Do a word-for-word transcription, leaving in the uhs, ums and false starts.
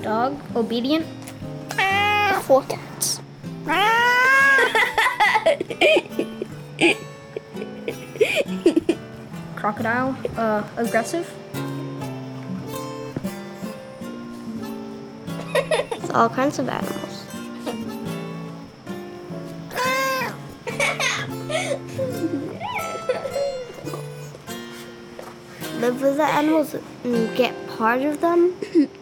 Dog, obedient. Four cats. Crocodile, uh, aggressive. It's all kinds of animals. Live with the animals and get part of them.